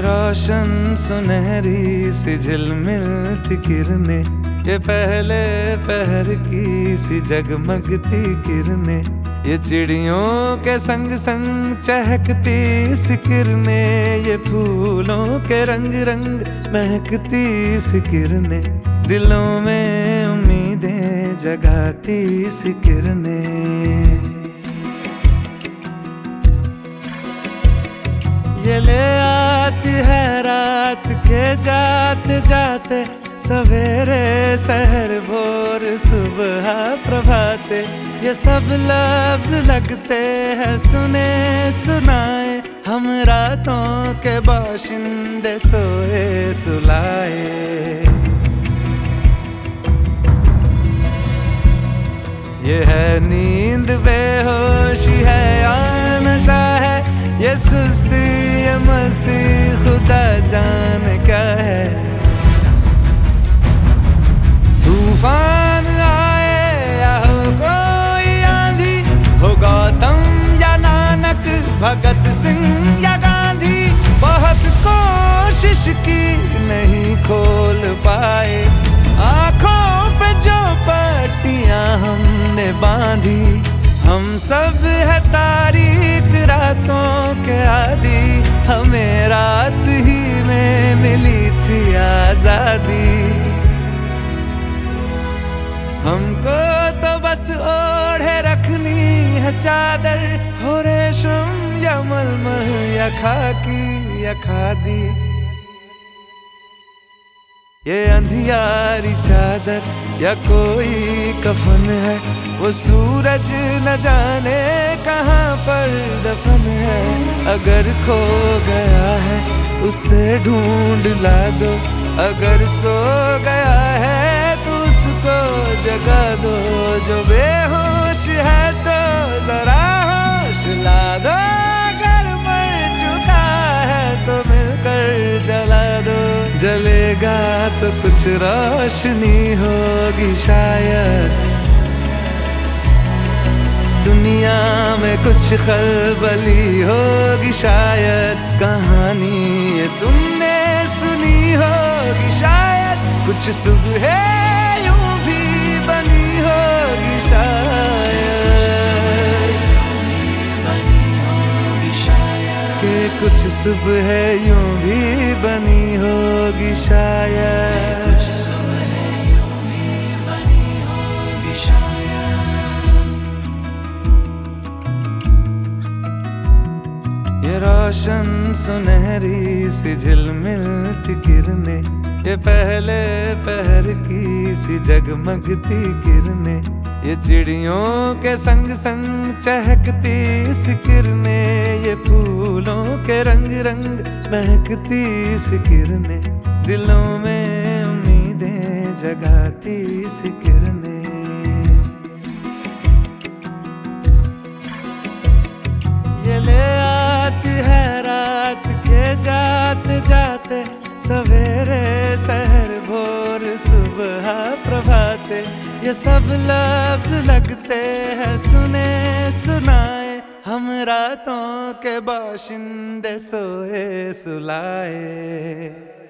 रोशन सुनहरी सी झिलमिलती किरने, ये पहले पहर की सी जगमगती किरने, ये चिड़ियों के संग संग चहकती सी किरने, ये फूलों के रंग रंग महकती सी किरने, दिलों में उम्मीदें जगाती सी किरने। ये ले आती है रात के जाते जाते, सवेरे सहर भोर सुबह प्रभाते, ये सब लफ्ज लगते हैं सुने सुनाए, हम रातों के बाशिंदे सोए सुलाए। ये है नींद बेहोशी है या नशा है, ये सुस्ती ये मस्ती खुदा जाने क्या है। तूफान आए या हो कोई आंधी, हो गौतम या नानक, भगत सिंह या गांधी, बहुत कोशिश की नहीं खोल पाए, आंखों पे जो पट्टियां हमने बांधी, हम सब है तारीख रातों के आदी, हमें रात ही में मिली थी आजादी। हमको तो बस ओढ़े रखनी है चादर, हो रेशम या मलमल या खाकी या खादी, ये अंधियारी चादर या कोई कफन है, वो सूरज न जाने कहाँ पर दफन है, अगर खो गया है उसे ढूंढ ला दो, अगर सो गया है तो उसको जगा दो, जो बेहोश है तो जरा होश ला दो, अगर मर चुका है तो मिलकर जला दो, जलेगा तो कुछ रोशनी होगी शायद, दुनिया में कुछ खलबली होगी शायद, कहानी ये तुमने सुनी होगी शायद, कुछ सुबह यूं भी बनी होगी शायद, के कुछ सुबह यूं भी बनी होगी शायद, कुछ सुबह यूं भी बनी होगी शायद। ये रोशन सुनहरी सी झिलमिलती किरने, ये पहले पहर की सी जगमगती किरने, ये चिड़ियों के संग संग चहकती सी किरने, ये फूलों के रंग रंग महकती सी किरने, दिलों में उम्मीदें जगाती सी किरने। ये ले आती है रात के जाते जाते, सवेरे सहर भोर सुबह प्रभाते, ये सब लफ्ज लगते हैं सुने सुनाए, हम रातों के बाशिंदे सोए सुलाए।